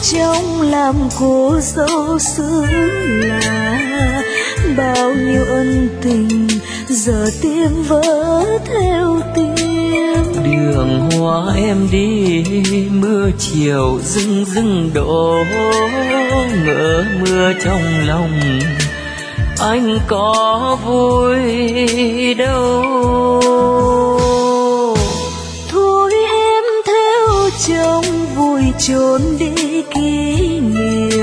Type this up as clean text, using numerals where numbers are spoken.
trong làm cô dâu xứ lạ. Bao nhiêu ân tình giờ tim vỡ theo tiếng. Đường hoa em đi mưa chiều rưng rưng đổ, ngỡ mưa trong lòng anh có vui đâu. Thôi em theo chồng vui trốn đi kỷ niệm,